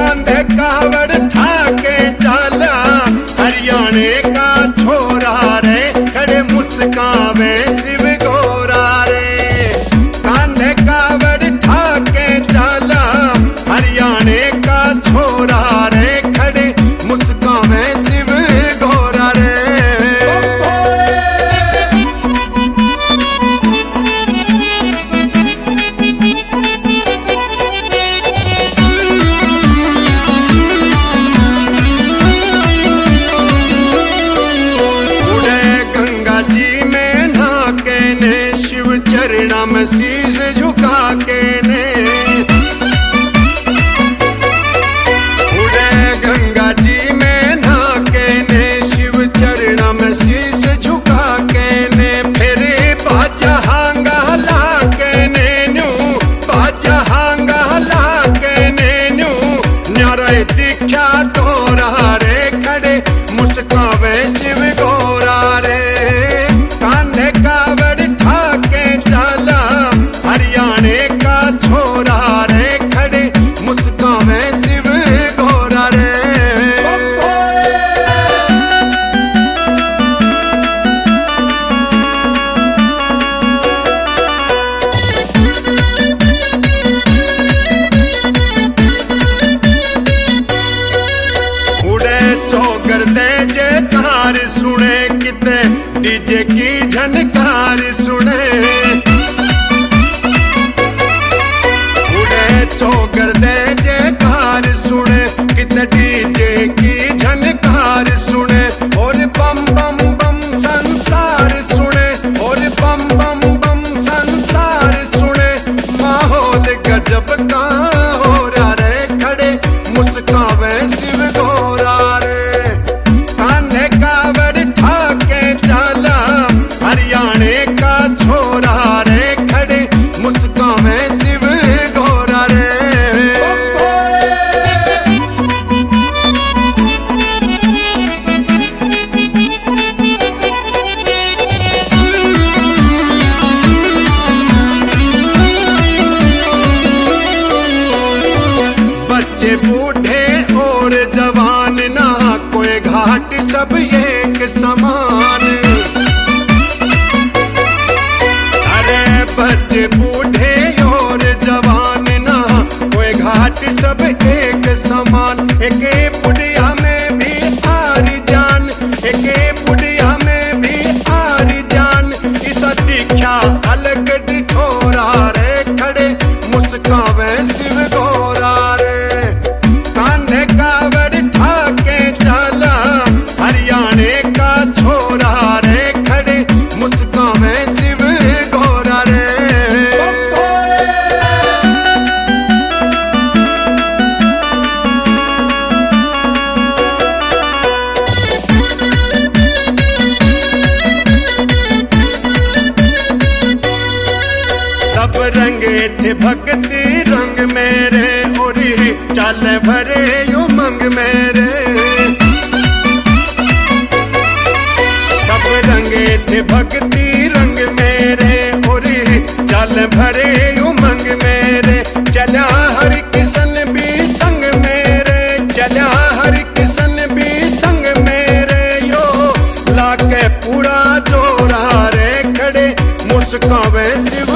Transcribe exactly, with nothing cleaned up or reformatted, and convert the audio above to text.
कांधे कावड़ ठाके चाला हरियाणे का छोरा रे खड़े मुस्कावे शिव गोरा रे। कांधे कावड़ ठाके चाला हरियाणे का छोरा रे खड़े मुस्कावे शिव गोरा रे। चरणा में शीश झुका के ने उड़े गंगा जी में नहा के ने शिव चरणा में शीश झुका के ने फिर बाजा हांगा ला के ने न्यू बाजा हांगा ला के ने न्यू न्यारे दिखा तोरा रे खड़े मुस्कावे शिव गोरा रे। कांधे कावड़ ठाके चाला हरियाणे का छोरा रे खड़े मुस्कावे शिव गोरा रे। उड़े चौगर दे जयकार सुने किते डीजे की झनकार सुने। उड़े चौगर दे जयकार सुने किते डीजे की झनकार सुने और बम बम बम संसार सुने और बम बम बम संसार सुने। माहौल गजब का हो रहा रे खड़े मुस्कावे शिव गोरा रे। कांधे कावड़ ठाके चाला हरियाणे का छोरा रे खड़े मुस्कावे शिव गोरा रे। बच्चे बूढ़े और जवान ना कोई घाट सब एक समान। अरे बच्चे बूढ़े और जवान ना कोई घाट सब एक समान। एक बुढ़िया में भी आरी जान एक बुढ़िया में भी आरी जान। इस दिखा अलग ठोरा रे खड़े मुस्कावे शिव गोरा रे। कांधे कावड़ ठाके चाला हरियाणे का छोरा रे खड़े मुस्कावे शिव गोरा रे। सब रंगे थे भक्ति रंग मेरे और चाल भरे उमंग मेरे। सब रंगे थे भक्ति रंग मेरे और चाल भरे उमंग मेरे। चला हरि किशन भी संग मेरे चला हरि किशन भी संग मेरे यो लाके पूरा जोरा रे खड़े मुस्कावे शिव